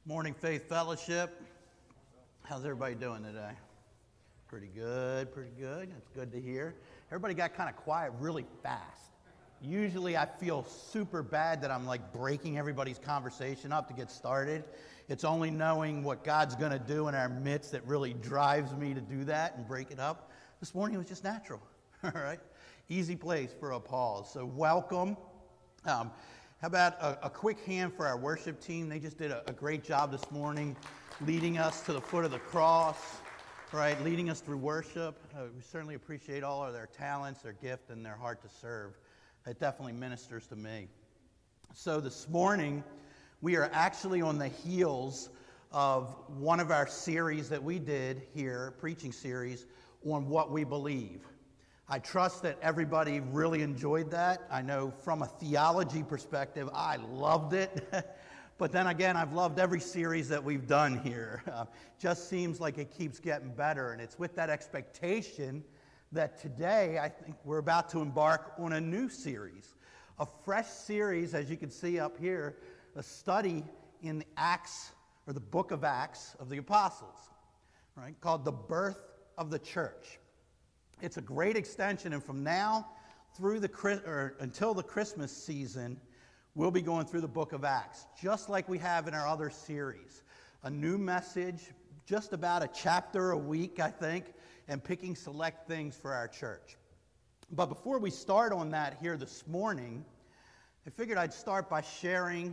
Morning Faith Fellowship. How's everybody doing today? Pretty good, pretty good. That's good to hear. Everybody got kind of quiet really fast. Usually I feel super bad that I'm like breaking everybody's conversation up to get started. It's only knowing what God's going to do in our midst that really drives me to do that and break it up. This morning it was just natural, all right? Easy place for a pause. So welcome. How about a quick hand for our worship team? They just did a great job this morning leading us to the foot of the cross, right? Leading us through worship. We certainly appreciate all of their talents, their gift, and their heart to serve. It definitely ministers to me. So this morning, we are actually on the heels of one of our series that we did here, preaching series, on what we believe. I trust that everybody really enjoyed that. I know from a theology perspective, I loved it. But then again, I've loved every series that we've done here. Just seems like it keeps getting better. And it's with that expectation that today, I think we're about to embark on a new series. A fresh series, as you can see up here, a study in the Acts, or the book of Acts of the Apostles, right? Called The Birth of the Church. It's a great extension, and from now through until the Christmas season, we'll be going through the book of Acts, just like we have in our other series. A new message, just about a chapter a week, I think, and picking select things for our church. But before we start on that here this morning, I figured I'd start by sharing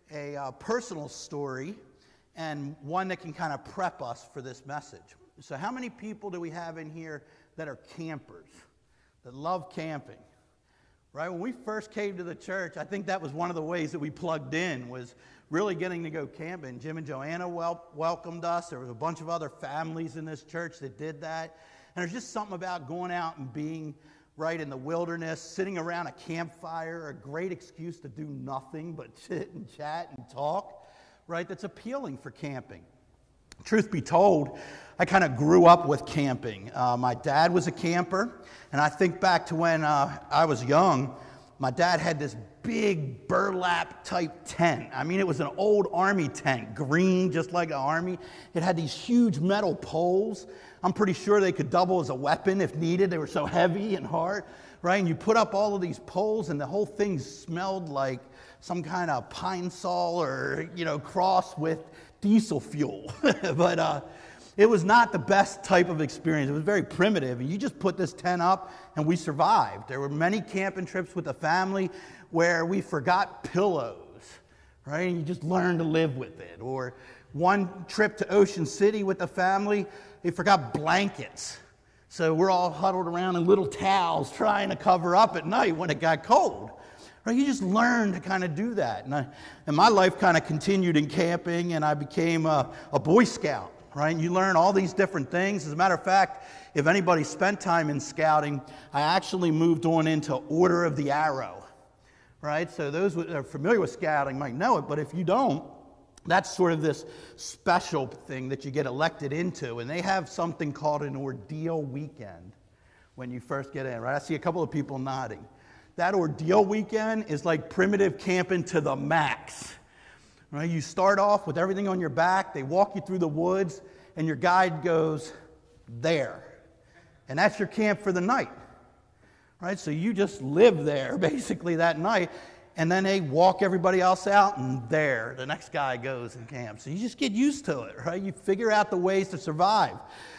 a personal story and one that can kind of prep us for this message. So how many people do we have in here that are campers, that love camping? Right? When we first came to the church, I think that was one of the ways that we plugged in, was really getting to go camping. Jim and Joanna welcomed us. There was a bunch of other families in this church that did that. And there's just something about going out and being right in the wilderness, sitting around a campfire, a great excuse to do nothing but sit and chat and talk, right? That's appealing for camping. Truth be told, I kind of grew up with camping. My dad was a camper, and I think back to when I was young, my dad had this big burlap type tent. I mean, it was an old army tent, green, just like an army. It had these huge metal poles. I'm pretty sure they could double as a weapon if needed. They were so heavy and hard, right? And you put up all of these poles, and the whole thing smelled like some kind of pine sol or, cross with diesel fuel. But it was not the best type of experience. It was very primitive. And you just put this tent up and we survived. There were many camping trips with the family where we forgot pillows, right? And you just learned to live with it. Or one trip to Ocean City with the family, they forgot blankets. So we're all huddled around in little towels trying to cover up at night when it got cold. Right, you just learn to kind of do that. And my life kind of continued in camping, and I became a Boy Scout, right? And you learn all these different things. As a matter of fact, if anybody spent time in scouting, I actually moved on into Order of the Arrow, right? So those who are familiar with scouting might know it, but if you don't, that's sort of this special thing that you get elected into. And they have something called an ordeal weekend when you first get in, right? I see a couple of people nodding. That ordeal weekend is like primitive camping to the max. Right? You start off with everything on your back. They walk you through the woods, and your guide goes, there. And that's your camp for the night. Right? So you just live there, basically, that night. And then they walk everybody else out, and there, the next guy goes and camps. So you just get used to it, right? You figure out the ways to survive.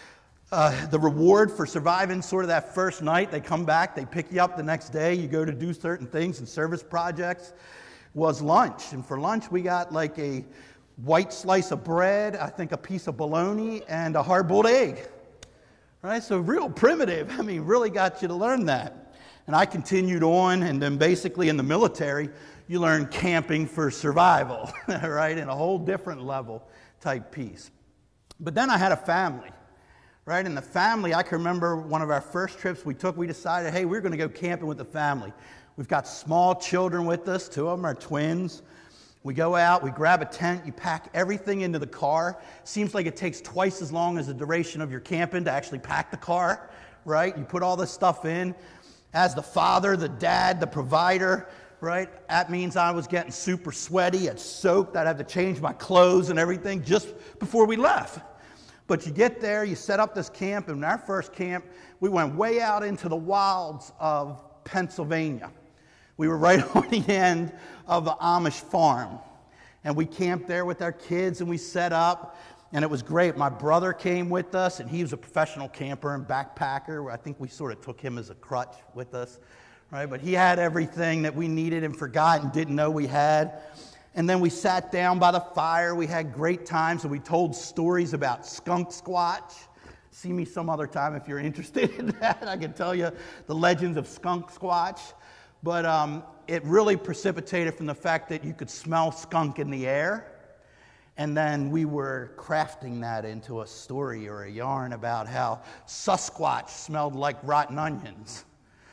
The reward for surviving sort of that first night, they come back, they pick you up the next day, you go to do certain things and service projects, was lunch. And for lunch, we got like a white slice of bread, I think a piece of bologna, and a hard-boiled egg. Right? So real primitive. I mean, really got you to learn that. And I continued on, and then basically in the military, you learn camping for survival, right? In a whole different level type piece. But then I had a family. Right, in the family, I can remember one of our first trips we took, we decided, hey, we're going to go camping with the family. We've got small children with us. 2 of them are twins. We go out, we grab a tent, you pack everything into the car. Seems like it takes twice as long as the duration of your camping to actually pack the car, right? You put all this stuff in. As the father, the dad, the provider, right? That means I was getting super sweaty and soaked. I'd have to change my clothes and everything just before we left. But you get there, you set up this camp, and in our first camp, we went way out into the wilds of Pennsylvania. We were right on the end of the Amish farm. And we camped there with our kids, and we set up, and it was great. My brother came with us, and he was a professional camper and backpacker. I think we sort of took him as a crutch with us, right? But he had everything that we needed and forgot and didn't know we had. And then we sat down by the fire. We had great times, and we told stories about skunk squatch. See me some other time if you're interested in that. I can tell you the legends of skunk squatch. But it really precipitated from the fact that you could smell skunk in the air. And then we were crafting that into a story or a yarn about how Sasquatch smelled like rotten onions.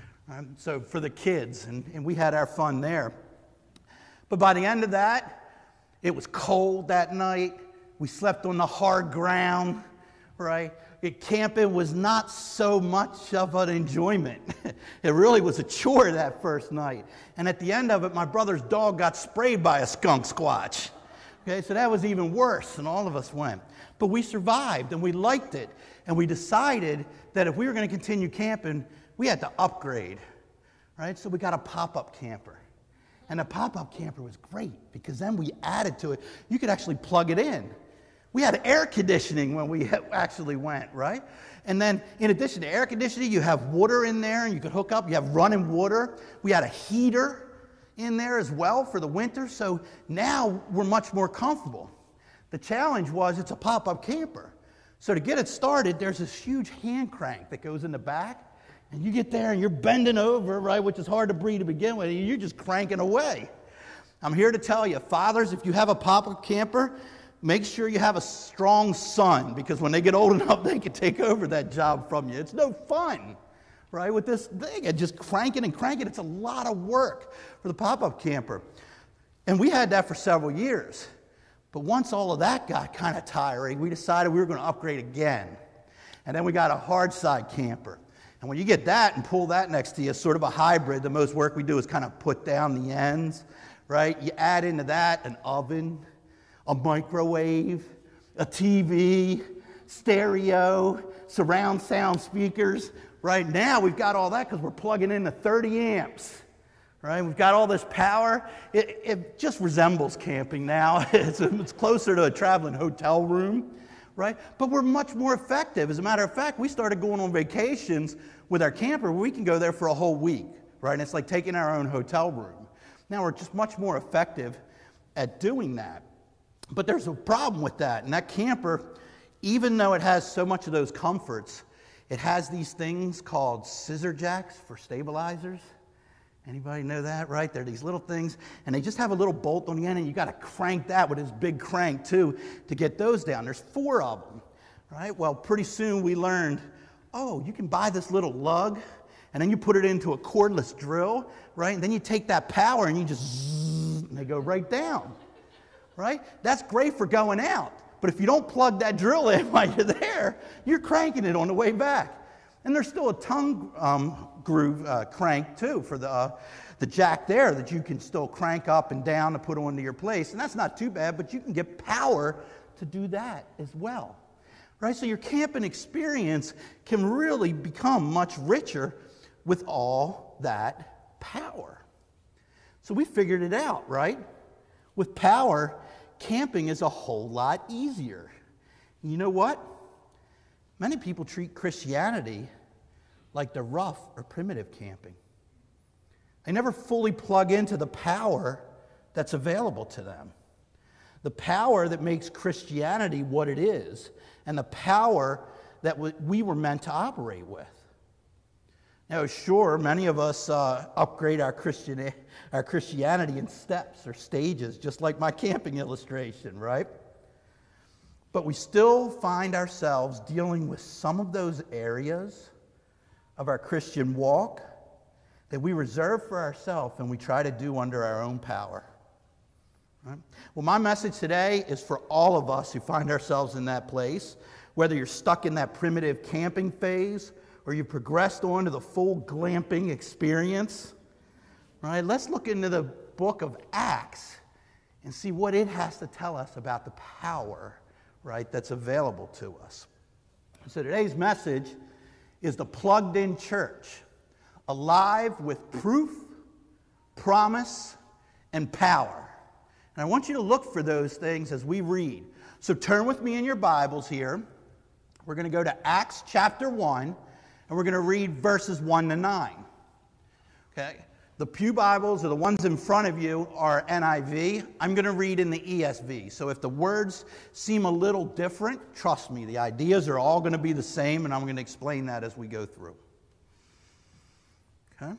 So for the kids, and we had our fun there. But by the end of that, it was cold that night. We slept on the hard ground, right? Camping was not so much of an enjoyment. It really was a chore that first night. And at the end of it, my brother's dog got sprayed by a skunk squatch. Okay, so that was even worse, and all of us went. But we survived, and we liked it. And we decided that if we were going to continue camping, we had to upgrade, right? So we got a pop-up camper. And the pop-up camper was great because then we added to it. You could actually plug it in. We had air conditioning when we actually went, right? And then in addition to air conditioning, you have water in there and you could hook up. You have running water. We had a heater in there as well for the winter. So now we're much more comfortable. The challenge was it's a pop-up camper. So to get it started, there's this huge hand crank that goes in the back. And you get there and you're bending over, right, which is hard to breathe to begin with, and you're just cranking away. I'm here to tell you, fathers, if you have a pop-up camper, make sure you have a strong son, because when they get old enough, they can take over that job from you. It's no fun, right, with this thing. And just cranking and cranking, it's a lot of work for the pop-up camper. And we had that for several years. But once all of that got kind of tiring, we decided we were going to upgrade again. And then we got a hard side camper. And when you get that and pull that next to you, sort of a hybrid, the most work we do is kind of put down the ends, right? You add into that an oven, a microwave, a TV, stereo, surround sound speakers. Right now we've got all that because we're plugging in the 30 amps, right? We've got all this power. It just resembles camping now. It's closer to a traveling hotel room. Right? But we're much more effective. As a matter of fact, we started going on vacations with our camper where we can go there for a whole week, right? And it's like taking our own hotel room. Now we're just much more effective at doing that. But there's a problem with that. And that camper, even though it has so much of those comforts, it has these things called scissor jacks for stabilizers. Anybody know that, right? They're these little things, and they just have a little bolt on the end, and you got to crank that with this big crank, too, to get those down. There's 4 of them, right? Well, pretty soon we learned, oh, you can buy this little lug, and then you put it into a cordless drill, right? And then you take that power, and you just zzz, and they go right down, right? That's great for going out, but if you don't plug that drill in while you're there, you're cranking it on the way back. And there's still a tongue groove crank, too, for the jack there that you can still crank up and down to put onto your place. And that's not too bad, but you can get power to do that as well. Right? So your camping experience can really become much richer with all that power. So we figured it out, right? With power, camping is a whole lot easier. You know what? Many people treat Christianity like the rough or primitive camping. They never fully plug into the power that's available to them. The power that makes Christianity what it is, and the power that we were meant to operate with. Now, sure, many of us upgrade our Christianity in steps or stages, just like my camping illustration, right? But we still find ourselves dealing with some of those areas of our Christian walk that we reserve for ourselves and we try to do under our own power. Right? Well, my message today is for all of us who find ourselves in that place, whether you're stuck in that primitive camping phase or you've progressed on to the full glamping experience. Right? Let's look into the book of Acts and see what it has to tell us about the power, right, that's available to us. So today's message is the plugged-in church, alive with proof, promise, and power. And I want you to look for those things as we read. So turn with me in your Bibles here. We're going to go to Acts chapter 1, and we're going to read verses 1 to 9. Okay? The pew Bibles, or the ones in front of you, are NIV. I'm going to read in the ESV. So if the words seem a little different, trust me, the ideas are all going to be the same, and I'm going to explain that as we go through. Okay?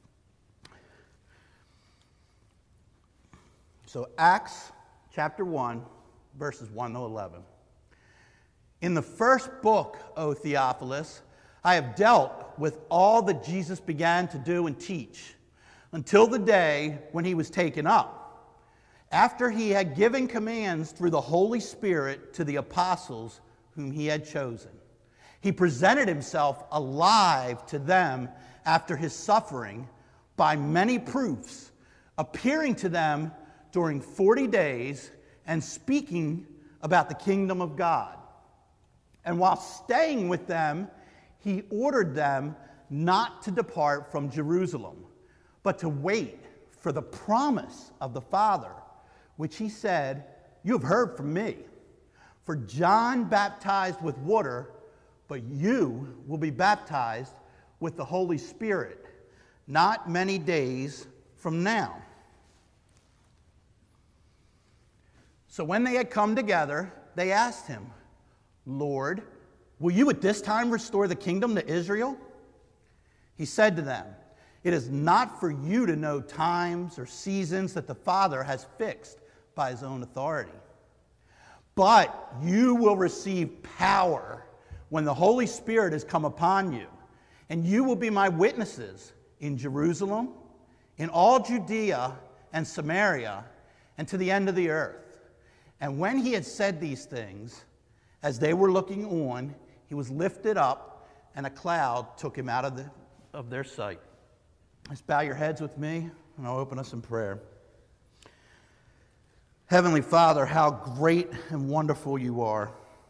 So Acts chapter 1, verses 1 to 11. In the first book, O Theophilus, I have dealt with all that Jesus began to do and teach, until the day when he was taken up, after he had given commands through the Holy Spirit to the apostles whom he had chosen. He presented himself alive to them after his suffering by many proofs, appearing to them during 40 days and speaking about the kingdom of God. And while staying with them, he ordered them not to depart from Jerusalem, but to wait for the promise of the Father, which he said, "You have heard from me. For John baptized with water, but you will be baptized with the Holy Spirit not many days from now." So when they had come together, they asked him, "Lord, will you at this time restore the kingdom to Israel?" He said to them, "It is not for you to know times or seasons that the Father has fixed by his own authority. But you will receive power when the Holy Spirit has come upon you, and you will be my witnesses in Jerusalem, in all Judea and Samaria, and to the end of the earth." And when he had said these things, as they were looking on, he was lifted up, and a cloud took him out of their sight. Let's bow your heads with me, and I'll open us in prayer. Heavenly Father, how great and wonderful you are.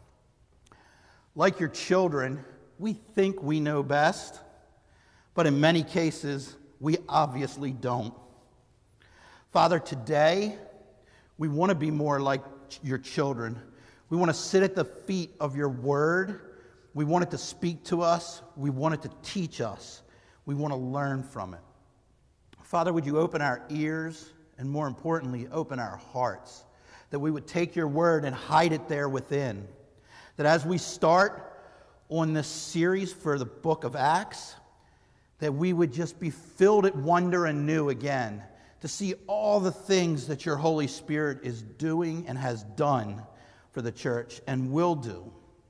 Like your children, we think we know best, but in many cases, we obviously don't. Father, today, we want to be more like your children. We want to sit at the feet of your word. We want it to speak to us. We want it to teach us. We want to learn from it. Father, would you open our ears and, more importantly, open our hearts, that we would take your word and hide it there within, that as we start on this series for the book of Acts, that we would just be filled at wonder anew again to see all the things that your Holy Spirit is doing and has done for the church and will do.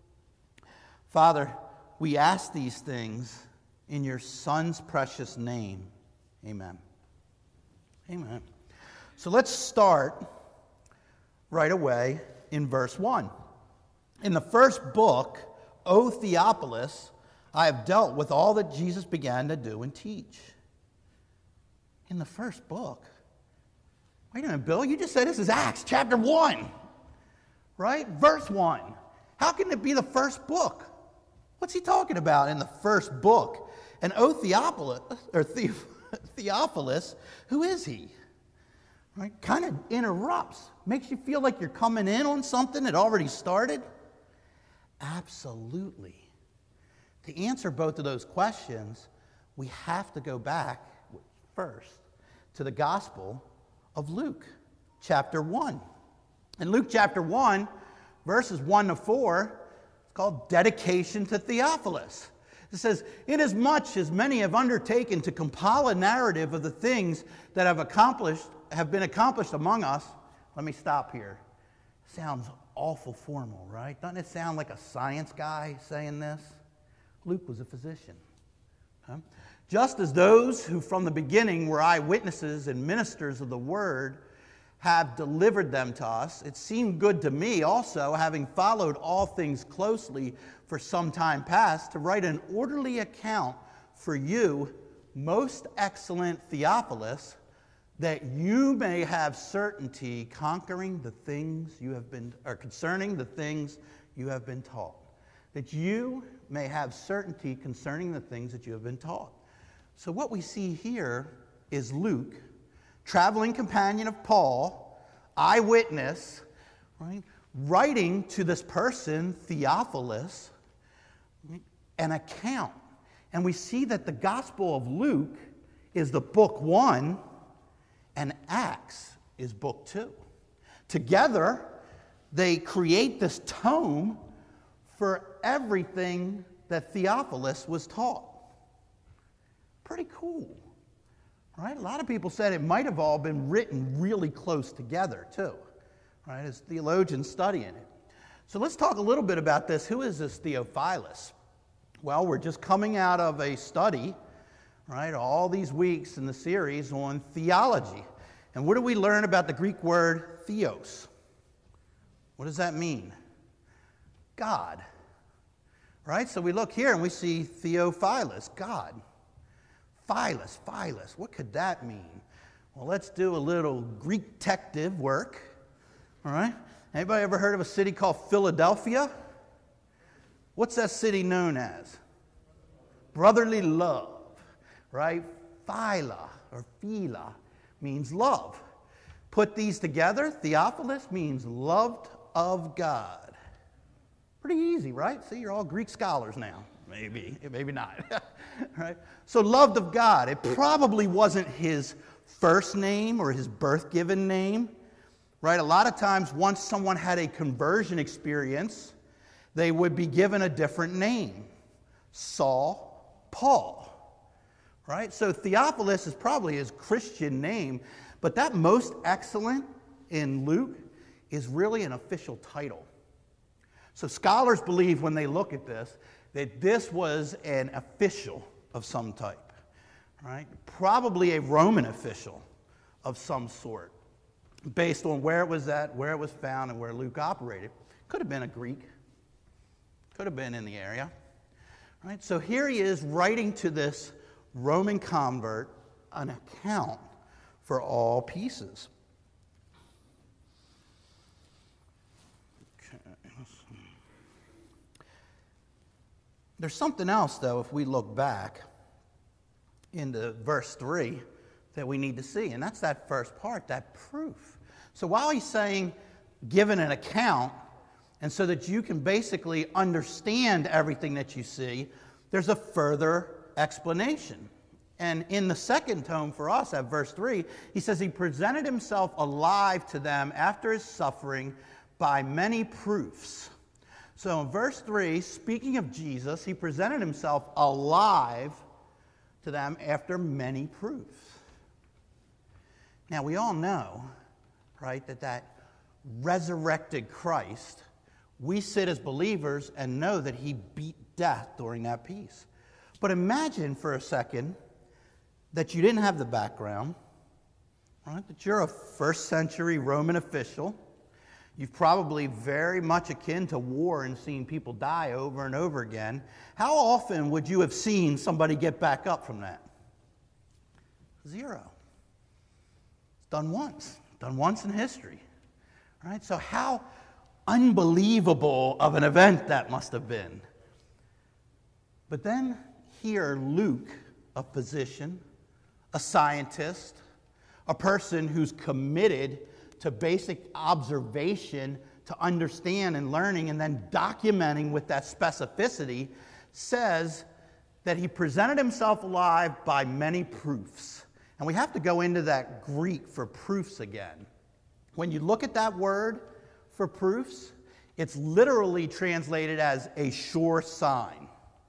Father, we ask these things in your Son's precious name. Amen. Amen. So let's start right away in verse 1. In the first book, O Theophilus, I have dealt with all that Jesus began to do and teach. In the first book? Wait a minute, Bill, you just said this is Acts chapter 1, right? Verse 1. How can it be the first book? What's he talking about in the first book? And O Theophilus, or Theophilus, who is he? Right? Kind of interrupts. Makes you feel like you're coming in on something that already started? Absolutely. To answer both of those questions, we have to go back first to the Gospel of Luke, chapter 1. In Luke chapter 1, verses 1 to 4, it's called Dedication to Theophilus. It says, "Inasmuch as many have undertaken to compile a narrative of the things that have been accomplished among us." Let me stop here. Sounds awful formal, right? Doesn't it sound like a science guy saying this? Luke was a physician. Huh? "Just as those who from the beginning were eyewitnesses and ministers of the word have delivered them to us, it seemed good to me also, having followed all things closely for some time past, to write an orderly account for you, most excellent Theophilus, that you may have certainty concerning the things you have been taught. That you may have certainty concerning the things that you have been taught. So what we see here is Luke, traveling companion of Paul, eyewitness, right, writing to this person, Theophilus, right, an account. And we see that the Gospel of Luke is the book 1, and Acts is book 2. Together, they create this tome for everything that Theophilus was taught. Pretty cool, right? A lot of people said it might have all been written really close together, too, right, as theologians studying it. So let's talk a little bit about this. Who is this Theophilus? Well, we're just coming out of a study, right, all these weeks in the series on theology. And what do we learn about the Greek word theos? What does that mean? God, right? So we look here and we see Theophilus, God. Philus, what could that mean? Well, let's do a little Greek detective work, all right? Anybody ever heard of a city called Philadelphia? What's that city known as? Brotherly love, right? Phila or phila means love. Put these together, Theophilus means loved of God. Pretty easy, right? See, you're all Greek scholars now. Maybe not. Right? So loved of God. It probably wasn't his first name or his birth-given name. Right? A lot of times once someone had a conversion experience, they would be given a different name. Saul, Paul. Right? So Theophilus is probably his Christian name, but that most excellent in Luke is really an official title. So scholars believe when they look at this that this was an official of some type, right? Probably a Roman official of some sort, based on where it was at, where it was found, and where Luke operated. Could have been a Greek. Could have been in the area, right? So here he is writing to this Roman convert an account for all pieces. There's something else, though, if we look back into verse 3 that we need to see, and that's that first part, that proof. So while he's saying, given an account, and so that you can basically understand everything that you see, there's a further explanation. And in the second tome for us, at verse 3, he says he presented himself alive to them after his suffering by many proofs. So in verse 3, speaking of Jesus, he presented himself alive to them after many proofs. Now we all know, right, that resurrected Christ, we sit as believers and know that he beat death during that peace. But imagine for a second that you didn't have the background, right, that you're a first century Roman official. You've probably very much akin to war and seen people die over and over again. How often would you have seen somebody get back up from that? 0. It's done once in history. Right? So how unbelievable of an event that must have been. But then here Luke, a physician, a scientist, a person who's committed to basic observation, to understand and learning, and then documenting with that specificity, says that he presented himself alive by many proofs. And we have to go into that Greek for proofs again. When you look at that word for proofs, it's literally translated as a sure sign.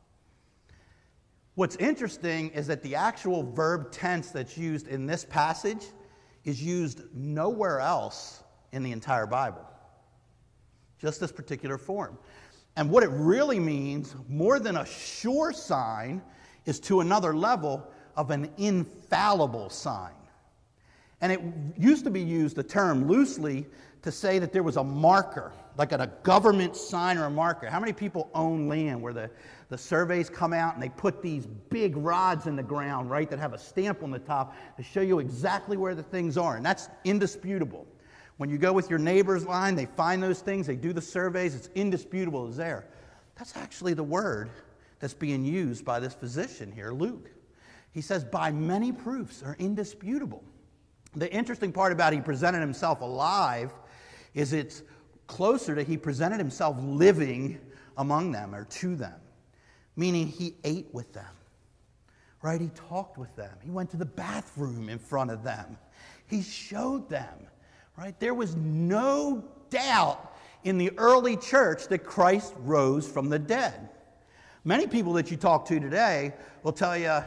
What's interesting is that the actual verb tense that's used in this passage is used nowhere else in the entire Bible. Just this particular form. And what it really means, more than a sure sign, is to another level of an infallible sign. And it used to be used, the term, loosely to say that there was a marker, like a government sign or a marker. How many people own land where the surveys come out and they put these big rods in the ground, right, that have a stamp on the top to show you exactly where the things are? And that's indisputable. When you go with your neighbor's line, they find those things, they do the surveys, it's indisputable it's there. That's actually the word that's being used by this physician here, Luke. He says, by many proofs are indisputable. The interesting part about he presented himself alive is it's closer to he presented himself living among them or to them, meaning he ate with them, right? He talked with them. He went to the bathroom in front of them. He showed them, right? There was no doubt in the early church that Christ rose from the dead. Many people that you talk to today will tell you,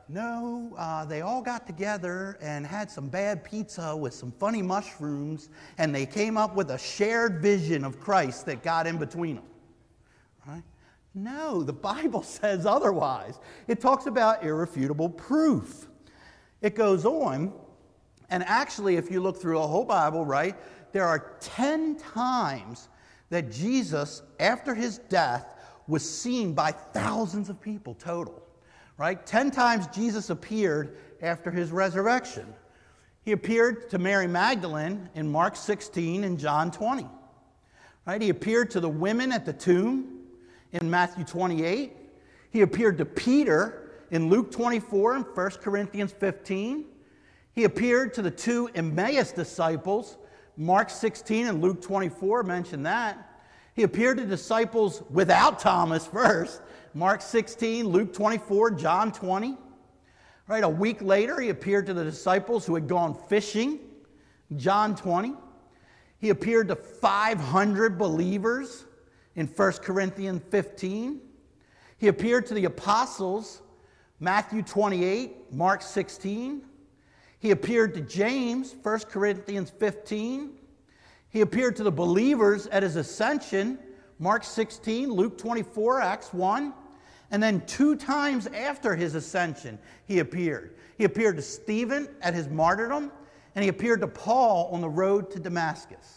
no, they all got together and had some bad pizza with some funny mushrooms, and they came up with a shared vision of Christ that got in between them. Right? No, the Bible says otherwise. It talks about irrefutable proof. It goes on, and actually, if you look through a whole Bible, right, there are 10 times that Jesus, after his death, was seen by thousands of people total. Right? 10 times Jesus appeared after his resurrection. He appeared to Mary Magdalene in Mark 16 and John 20. Right? He appeared to the women at the tomb in Matthew 28. He appeared to Peter in Luke 24 and 1 Corinthians 15. He appeared to the two Emmaus disciples, Mark 16 and Luke 24 mention that. He appeared to disciples without Thomas first, Mark 16, Luke 24, John 20. Right, a week later, he appeared to the disciples who had gone fishing, John 20. He appeared to 500 believers in 1 Corinthians 15. He appeared to the apostles, Matthew 28, Mark 16. He appeared to James, 1 Corinthians 15. He appeared to the believers at his ascension, Mark 16, Luke 24, Acts 1. And then 2 times after his ascension, he appeared. He appeared to Stephen at his martyrdom, and he appeared to Paul on the road to Damascus.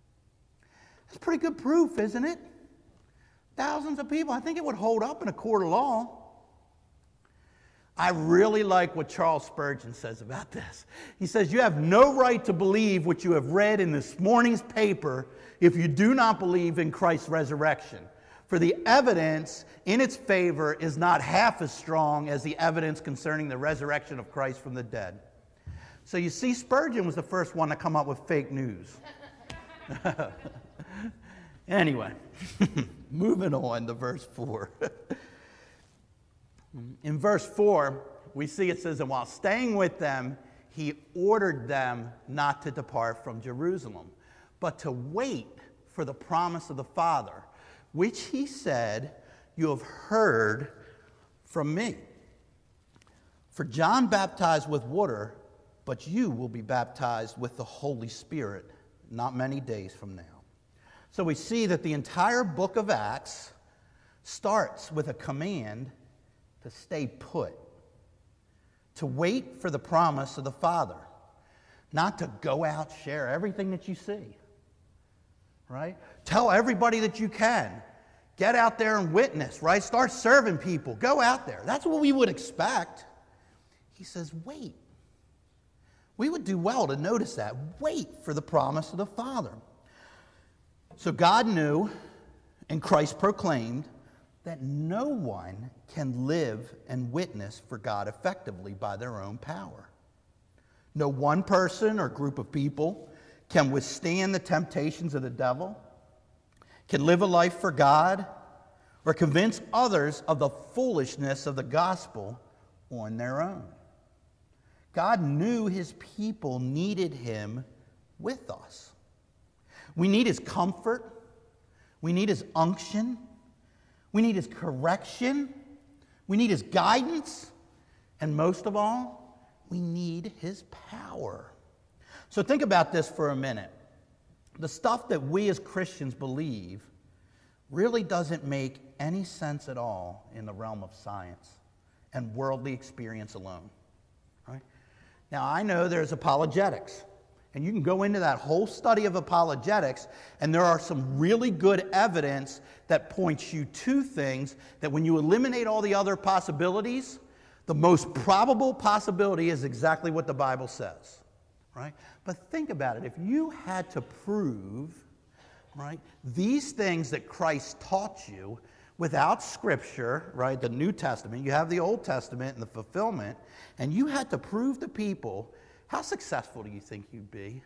That's pretty good proof, isn't it? Thousands of people. I think it would hold up in a court of law. I really like what Charles Spurgeon says about this. He says, you have no right to believe what you have read in this morning's paper if you do not believe in Christ's resurrection. For the evidence in its favor is not half as strong as the evidence concerning the resurrection of Christ from the dead. So you see, Spurgeon was the first one to come up with fake news. Anyway, moving on to verse 4. In verse 4, we see it says, and while staying with them, he ordered them not to depart from Jerusalem, but to wait for the promise of the Father, which he said, you have heard from me. For John baptized with water, but you will be baptized with the Holy Spirit not many days from now. So we see that the entire book of Acts starts with a command to stay put, to wait for the promise of the Father, not to go out, share everything that you see, right? Tell everybody that you can. Get out there and witness, right? Start serving people. Go out there. That's what we would expect. He says, wait. We would do well to notice that. Wait for the promise of the Father. So God knew, and Christ proclaimed, that no one can live and witness for God effectively by their own power. No one person or group of people can withstand the temptations of the devil, can live a life for God, or convince others of the foolishness of the gospel on their own. God knew his people needed him with us. We need his comfort. We need his unction. We need his correction. We need his guidance. And most of all, we need his power. So think about this for a minute. The stuff that we as Christians believe really doesn't make any sense at all in the realm of science and worldly experience alone. Right? Now, I know there's apologetics. And you can go into that whole study of apologetics, and there are some really good evidence that points you to things that when you eliminate all the other possibilities, the most probable possibility is exactly what the Bible says, right? But think about it. If you had to prove, right, these things that Christ taught you without Scripture, right, the New Testament, you have the Old Testament and the fulfillment, and you had to prove to people, how successful do you think you'd be?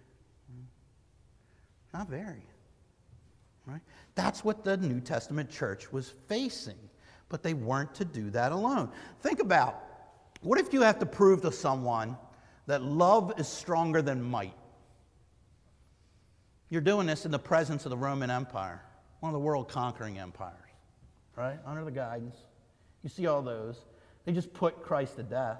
Not very, right? That's what the New Testament church was facing, but they weren't to do that alone. Think about, what if you have to prove to someone that love is stronger than might? You're doing this in the presence of the Roman Empire, one of the world-conquering empires, right? Under the guidance. You see all those. They just put Christ to death.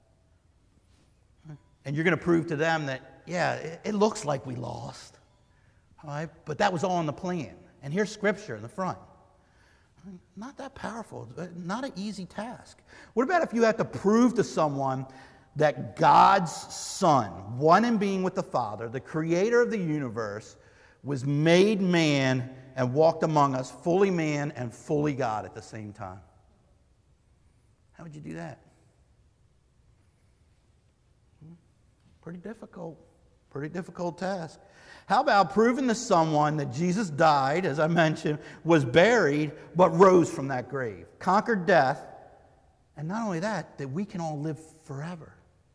And you're going to prove to them that, yeah, it looks like we lost, all right? But that was all in the plan. And here's Scripture in the front. Not that powerful. Not an easy task. What about if you had to prove to someone that God's Son, one in being with the Father, the creator of the universe, was made man and walked among us, fully man and fully God at the same time? How would you do that? Pretty difficult task. How about proving to someone that Jesus died, as I mentioned, was buried, but rose from that grave, conquered death, and not only that, that we can all live forever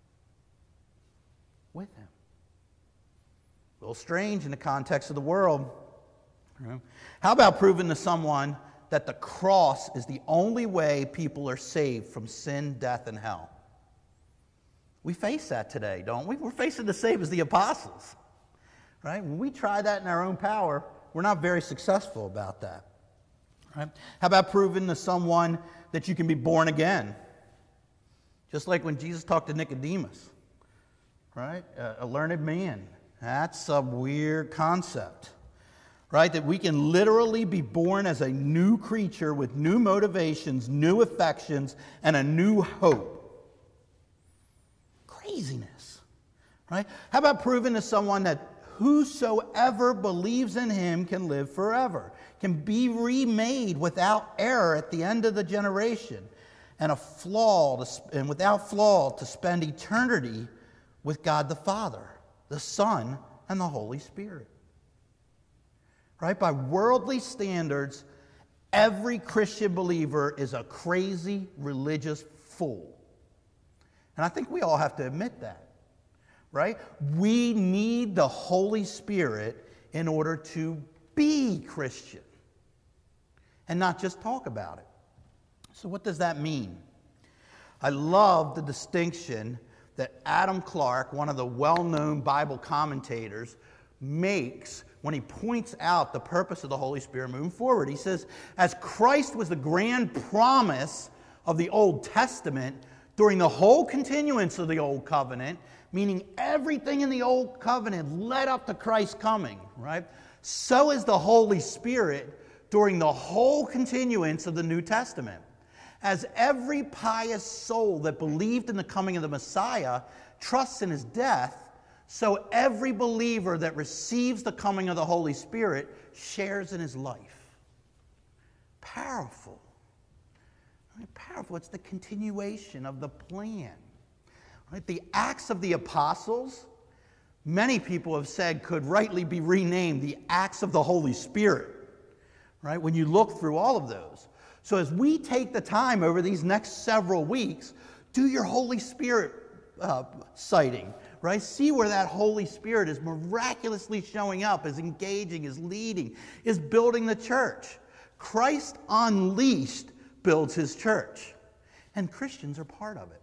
with him? A little strange in the context of the world. How about proving to someone that the cross is the only way people are saved from sin, death, and hell? We face that today, don't we? We're facing the same as the apostles, right? When we try that in our own power, we're not very successful about that, right? How about proving to someone that you can be born again? Just like when Jesus talked to Nicodemus, right? A learned man. That's a weird concept, right? That we can literally be born as a new creature with new motivations, new affections, and a new hope. Craziness, right? How about proving to someone that whosoever believes in him can live forever, can be remade without error at the end of the generation, and without flaw to spend eternity with God the Father, the Son, and the Holy Spirit? Right? By worldly standards, every Christian believer is a crazy religious fool. And I think we all have to admit that, right? We need the Holy Spirit in order to be Christian and not just talk about it. So what does that mean? I love the distinction that Adam Clarke, one of the well-known Bible commentators, makes when he points out the purpose of the Holy Spirit moving forward. He says, as Christ was the grand promise of the Old Testament, during the whole continuance of the Old Covenant, meaning everything in the Old Covenant led up to Christ's coming, right? So is the Holy Spirit during the whole continuance of the New Testament. As every pious soul that believed in the coming of the Messiah trusts in his death, so every believer that receives the coming of the Holy Spirit shares in his life. Powerful. Powerful. It's the continuation of the plan. Right? The Acts of the Apostles, many people have said, could rightly be renamed the Acts of the Holy Spirit. Right? When you look through all of those. So as we take the time over these next several weeks, do your Holy Spirit sighting. Right? See where that Holy Spirit is miraculously showing up, is engaging, is leading, is building the church. Christ unleashed builds his church, and Christians are part of it.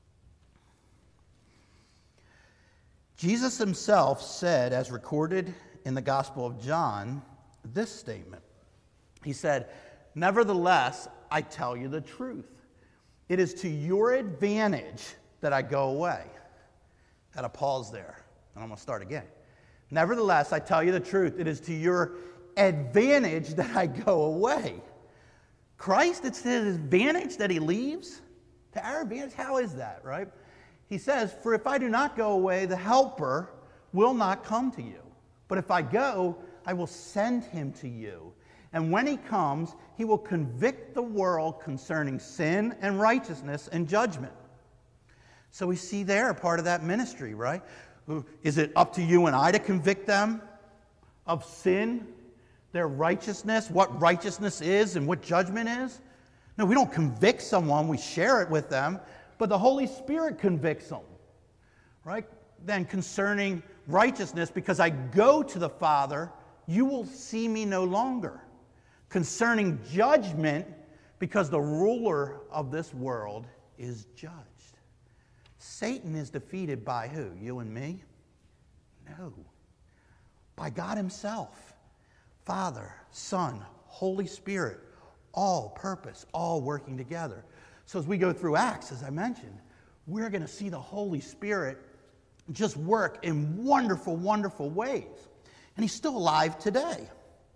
Jesus himself said, as recorded in the Gospel of John, this statement. He said, nevertheless, I tell you the truth. It is to your advantage that I go away. Got to pause there, and I'm going to start again. Nevertheless, I tell you the truth. It is to your advantage that I go away. Christ, it's to his advantage that he leaves? To our advantage? How is that, right? He says, for if I do not go away, the Helper will not come to you. But if I go, I will send him to you. And when he comes, he will convict the world concerning sin and righteousness and judgment. So we see there a part of that ministry, right? Is it up to you and I to convict them of sin, their righteousness, what righteousness is and what judgment is? No, we don't convict someone, we share it with them, but the Holy Spirit convicts them, right? Then concerning righteousness, because I go to the Father, you will see me no longer. Concerning judgment, because the ruler of this world is judged. Satan is defeated by who? You and me? No. By God himself. Father, Son, Holy Spirit, all purpose, all working together. So as we go through Acts, as I mentioned, we're going to see the Holy Spirit just work in wonderful, wonderful ways. And he's still alive today.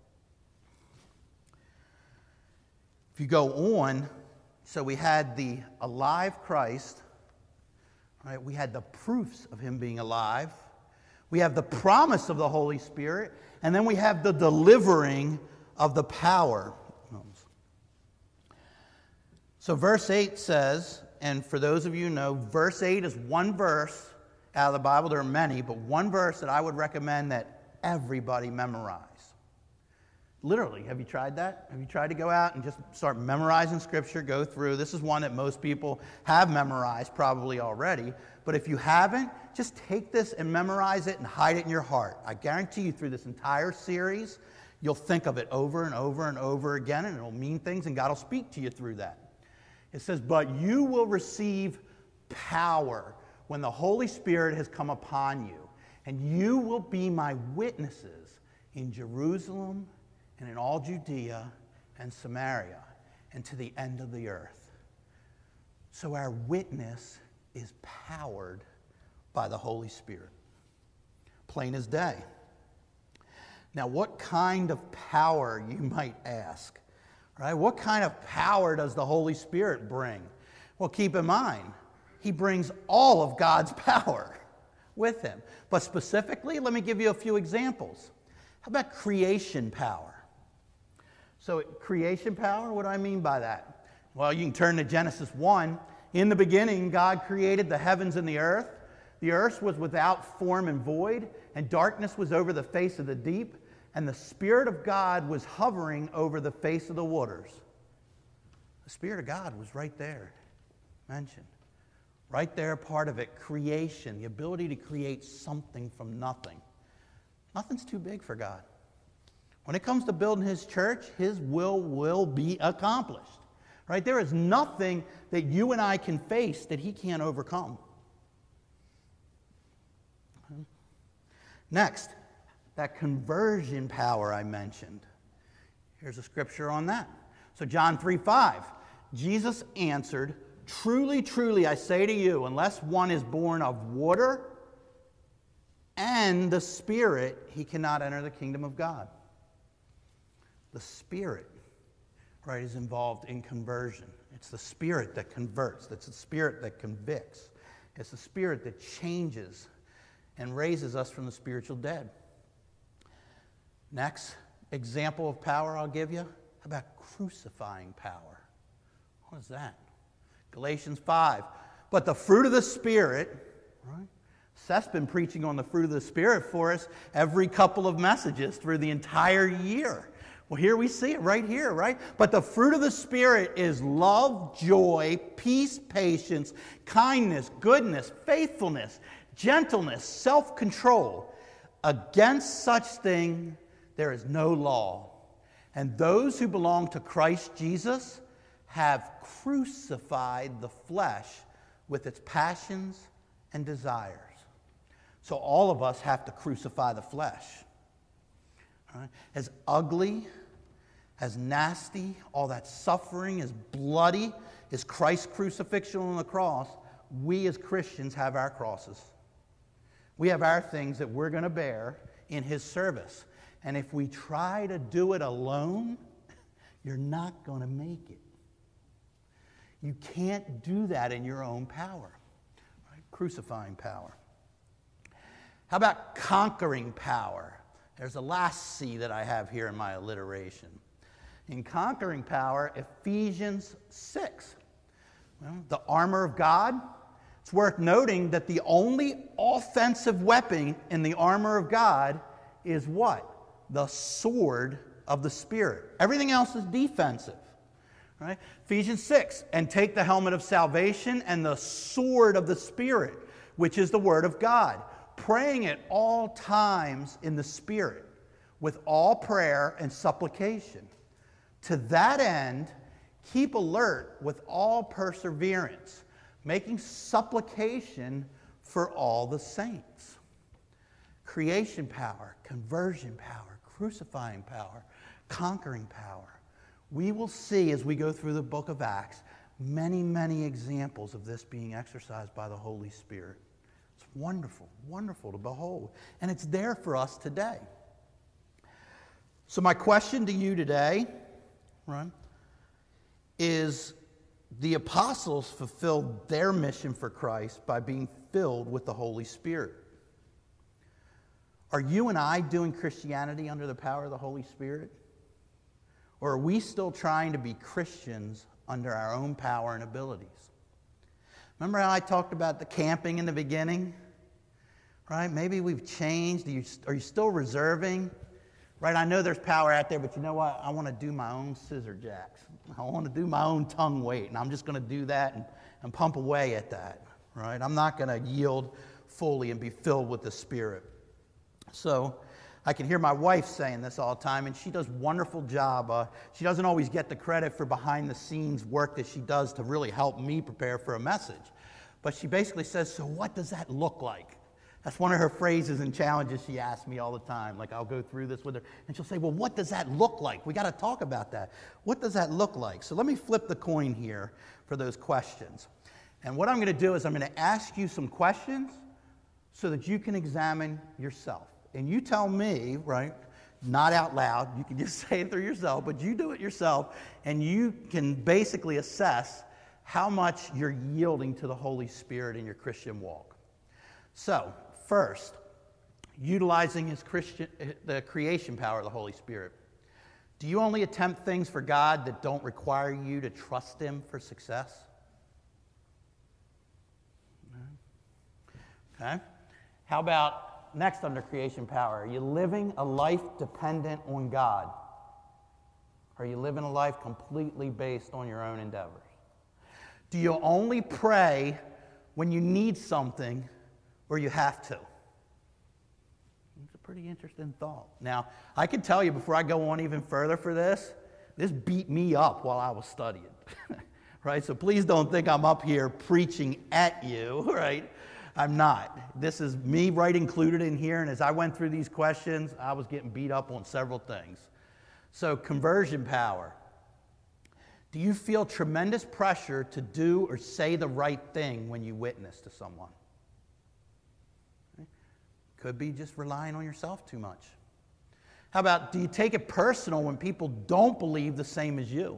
If you go on, so we had the alive Christ, right? We had the proofs of him being alive. We have the promise of the Holy Spirit, and then we have the delivering of the power. So verse 8 says, and for those of you who know, verse 8 is one verse out of the Bible. There are many, but one verse that I would recommend that everybody memorize. Literally, have you tried that? Have you tried to go out and just start memorizing Scripture, go through? This is one that most people have memorized probably already. But if you haven't, just take this and memorize it and hide it in your heart. I guarantee you through this entire series, you'll think of it over and over and over again, and it'll mean things, and God will speak to you through that. It says, but you will receive power when the Holy Spirit has come upon you, and you will be my witnesses in Jerusalem and in all Judea and Samaria and to the end of the earth. So our witness is powered by the Holy Spirit. Plain as day. Now, what kind of power, you might ask? Right? What kind of power does the Holy Spirit bring? Well, keep in mind, he brings all of God's power with him. But specifically, let me give you a few examples. How about creation power? So creation power, what do I mean by that? Well, you can turn to Genesis 1. In the beginning, God created the heavens and the earth. The earth was without form and void, and darkness was over the face of the deep, and the Spirit of God was hovering over the face of the waters. The Spirit of God was right there, mentioned. Right there, part of it, creation, the ability to create something from nothing. Nothing's too big for God. When it comes to building his church, his will be accomplished. Right? There is nothing that you and I can face that he can't overcome. Next, that conversion power I mentioned. Here's a scripture on that. So John 3:5, Jesus answered, truly, truly, I say to you, unless one is born of water and the Spirit, he cannot enter the kingdom of God. The Spirit, right, is involved in conversion. It's the Spirit that converts. It's the Spirit that convicts. It's the Spirit that changes and raises us from the spiritual dead. Next example of power I'll give you. How about crucifying power? What is that? Galatians 5. But the fruit of the Spirit, right? Seth's been preaching on the fruit of the Spirit for us every couple of messages through the entire year. Well, here we see it right here, right? But the fruit of the Spirit is love, joy, peace, patience, kindness, goodness, faithfulness, gentleness, self-control. Against such thing there is no law. And those who belong to Christ Jesus have crucified the flesh with its passions and desires. So all of us have to crucify the flesh. Right? As ugly, as nasty, all that suffering, as bloody as Christ's crucifixion on the cross, we as Christians have our crosses. We have our things that we're going to bear in his service. And if we try to do it alone, you're not going to make it. You can't do that in your own power. Right? Crucifying power. How about conquering power? There's the last C that I have here in my alliteration. In conquering power, Ephesians 6. Well, the armor of God. It's worth noting that the only offensive weapon in the armor of God is what? The sword of the Spirit. Everything else is defensive. Right? Ephesians 6, and take the helmet of salvation and the sword of the Spirit, which is the word of God, praying at all times in the Spirit, with all prayer and supplication. To that end, keep alert with all perseverance, making supplication for all the saints. Creation power, conversion power, crucifying power, conquering power. We will see as we go through the book of Acts many, many examples of this being exercised by the Holy Spirit. It's wonderful, wonderful to behold. And it's there for us today. So my question to you today, right, is the apostles fulfilled their mission for Christ by being filled with the Holy Spirit. Are you and I doing Christianity under the power of the Holy Spirit? Or are we still trying to be Christians under our own power and abilities? Remember how I talked about the camping in the beginning? Right? Maybe we've changed. Are you still reserving? Right? I know there's power out there, but you know what? I want to do my own scissor jacks. I want to do my own tongue weight, and I'm just going to do that and pump away at that. Right? I'm not going to yield fully and be filled with the Spirit. So I can hear my wife saying this all the time, and she does a wonderful job. She doesn't always get the credit for behind-the-scenes work that she does to really help me prepare for a message. But she basically says, so what does that look like? That's one of her phrases and challenges she asks me all the time. Like, I'll go through this with her, and she'll say, well, what does that look like? We got to talk about that. What does that look like? So let me flip the coin here for those questions. And what I'm going to do is I'm going to ask you some questions so that you can examine yourself. And you tell me, right, not out loud, you can just say it through yourself, but you do it yourself, and you can basically assess how much you're yielding to the Holy Spirit in your Christian walk. So, first, utilizing the creation power of the Holy Spirit. Do you only attempt things for God that don't require you to trust Him for success? Okay. How about next under creation power? Are you living a life dependent on God? Are you living a life completely based on your own endeavors? Do you only pray when you need something or you have to? It's a pretty interesting thought. Now, I can tell you before I go on even further for this beat me up while I was studying. Right? So please don't think I'm up here preaching at you, right? I'm not. This is me right included in here, and as I went through these questions, I was getting beat up on several things. So, conversion power. Do you feel tremendous pressure to do or say the right thing when you witness to someone? Could be just relying on yourself too much. How about, do you take it personal when people don't believe the same as you?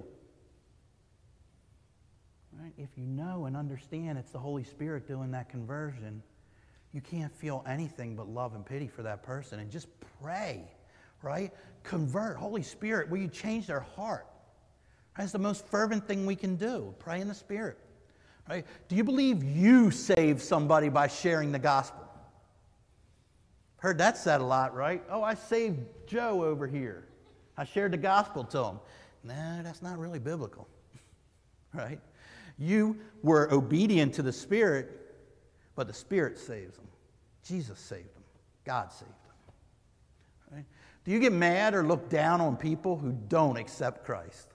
Right? If you know and understand it's the Holy Spirit doing that conversion, you can't feel anything but love and pity for that person, and just pray, right? Convert. Holy Spirit, will you change their heart? That's the most fervent thing we can do. Pray in the Spirit. Right? Do you believe you saved somebody by sharing the gospel? Heard that said a lot, right? Oh, I saved Joe over here. I shared the gospel to him. No, that's not really biblical. Right? You were obedient to the Spirit, but the Spirit saves them. Jesus saved them. God saved them. Right? Do you get mad or look down on people who don't accept Christ?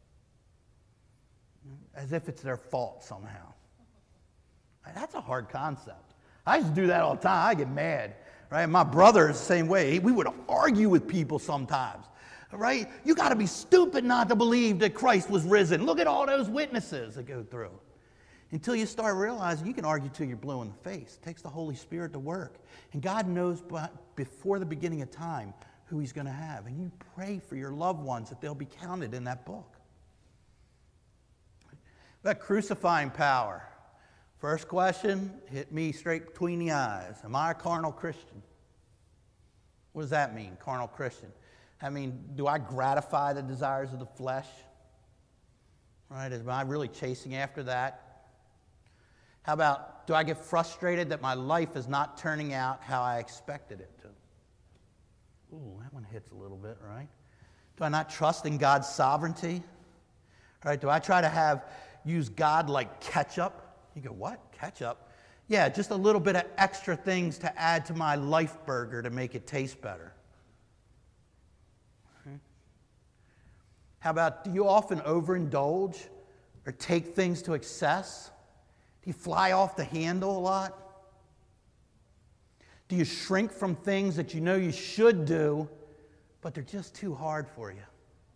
As if it's their fault somehow. That's a hard concept. I used to do that all the time. I get mad. Right? My brother is the same way. We would argue with people sometimes. Right? You got to be stupid not to believe that Christ was risen. Look at all those witnesses that go through. Until you start realizing you can argue till you're blue in the face. It takes the Holy Spirit to work. And God knows before the beginning of time who He's going to have. And you pray for your loved ones that they'll be counted in that book. That crucifying power. First question, hit me straight between the eyes. Am I a carnal Christian? What does that mean, carnal Christian? I mean, do I gratify the desires of the flesh? Right? Am I really chasing after that? How about, do I get frustrated that my life is not turning out how I expected it to? Ooh, that one hits a little bit, right? Do I not trust in God's sovereignty? Right? Do I try to use God like ketchup? You go, what? Ketchup? Yeah, just a little bit of extra things to add to my life burger to make it taste better. How about, do you often overindulge or take things to excess? Do you fly off the handle a lot? Do you shrink from things that you know you should do, but they're just too hard for you?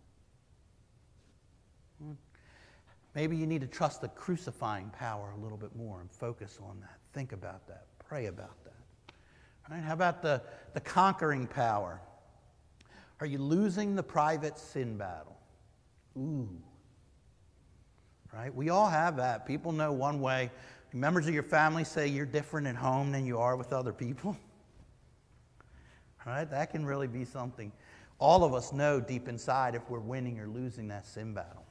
Maybe you need to trust the crucifying power a little bit more and focus on that. Think about that. Pray about that. All right? How about the conquering power? Are you losing the private sin battle? Ooh. Right? We all have that. People know one way. Members of your family say you're different at home than you are with other people. Right? That can really be something. All of us know deep inside if we're winning or losing that sin battle.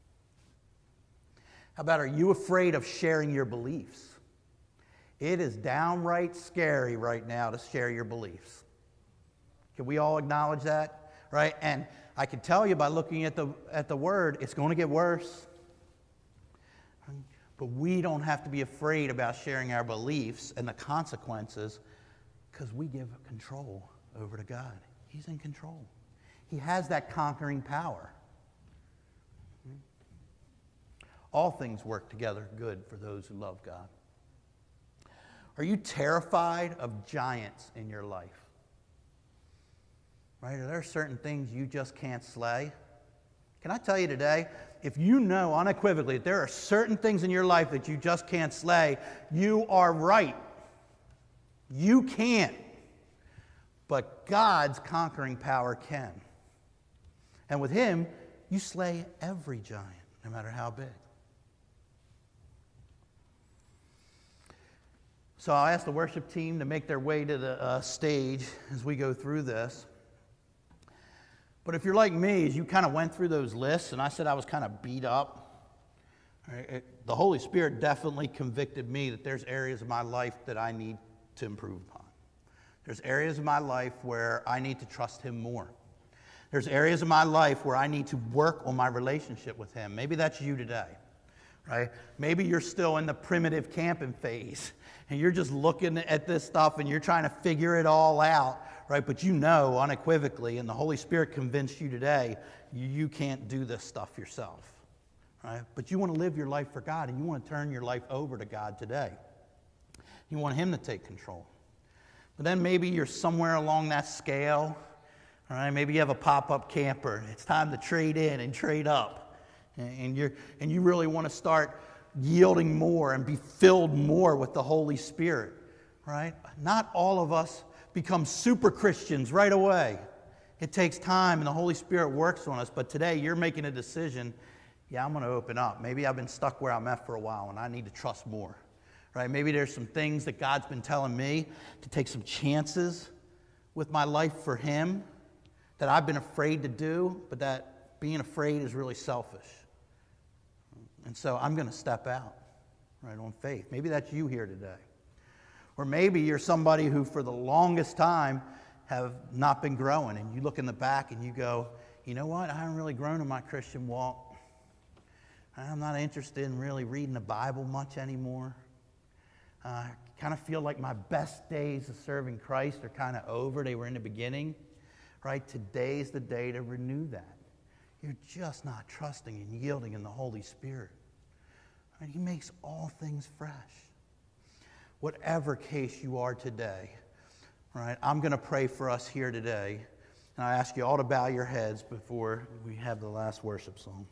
How about, are you afraid of sharing your beliefs? It is downright scary right now to share your beliefs. Can we all acknowledge that? Right? And I can tell you by looking at the Word, it's going to get worse. But we don't have to be afraid about sharing our beliefs and the consequences because we give control over to God. He's in control. He has that conquering power. All things work together good for those who love God. Are you terrified of giants in your life? Right? Are there certain things you just can't slay? Can I tell you today, if you know unequivocally that there are certain things in your life that you just can't slay, you are right. You can't. But God's conquering power can. And with Him, you slay every giant, no matter how big. So I'll ask the worship team to make their way to the stage as we go through this. But if you're like me, as you kind of went through those lists, and I said I was kind of beat up, the Holy Spirit definitely convicted me that there's areas of my life that I need to improve upon. There's areas of my life where I need to trust Him more. There's areas of my life where I need to work on my relationship with Him. Maybe that's you today, right? Maybe you're still in the primitive camping phase, and you're just looking at this stuff, and you're trying to figure it all out, right? But you know unequivocally, and the Holy Spirit convinced you today, you can't do this stuff yourself, right? But you want to live your life for God, and you want to turn your life over to God today. You want Him to take control. But then maybe you're somewhere along that scale, all right? Maybe you have a pop-up camper. It's time to trade in and trade up, and you really want to start yielding more and be filled more with the Holy Spirit, right? Not all of us become super Christians right away. It takes time, and the Holy Spirit works on us. But today, you're making a decision, yeah, I'm going to open up. Maybe I've been stuck where I'm at for a while, and I need to trust more, right? Maybe there's some things that God's been telling me to take some chances with my life for Him that I've been afraid to do, but that being afraid is really selfish. And so I'm going to step out, right, on faith. Maybe that's you here today. Or maybe you're somebody who for the longest time have not been growing, and you look in the back and you go, you know what, I haven't really grown in my Christian walk. I'm not interested in really reading the Bible much anymore. I kind of feel like my best days of serving Christ are kind of over. They were in the beginning, right? Today's the day to renew that. You're just not trusting and yielding in the Holy Spirit. Right? He makes all things fresh. Whatever case you are today, right? I'm going to pray for us here today. And I ask you all to bow your heads before we have the last worship song.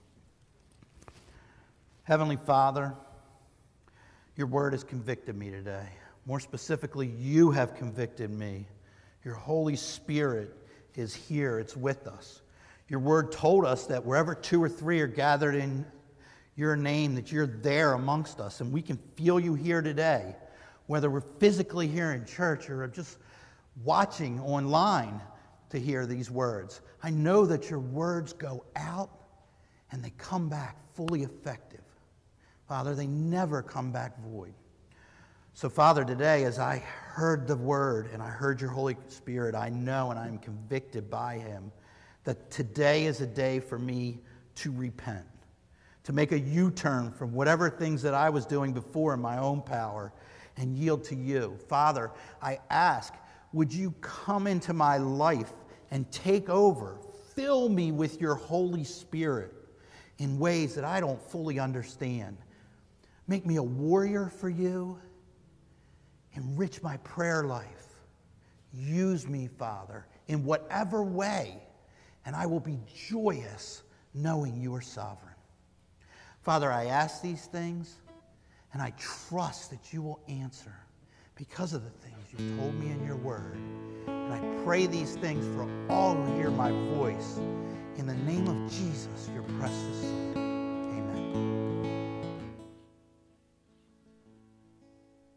Heavenly Father, your word has convicted me today. More specifically, you have convicted me. Your Holy Spirit is here. It's with us. Your word told us that wherever 2 or 3 are gathered in your name, that you're there amongst us. And we can feel you here today, whether we're physically here in church or just watching online. to hear these words. I know that your words go out and they come back fully effective. Father, they never come back void. So, Father, today as I heard the word and I heard your Holy Spirit, I know and I am convicted by him that today is a day for me to repent, to make a U-turn from whatever things that I was doing before in my own power and yield to you. Father, I ask, would you come into my life and take over, fill me with your Holy Spirit in ways that I don't fully understand. Make me a warrior for you. Enrich my prayer life. Use me, Father, in whatever way, and I will be joyous knowing you are sovereign. Father, I ask these things, and I trust that you will answer because of the things you told me in your word. And I pray these things for all who hear my voice. In the name of Jesus, your precious Son. Amen.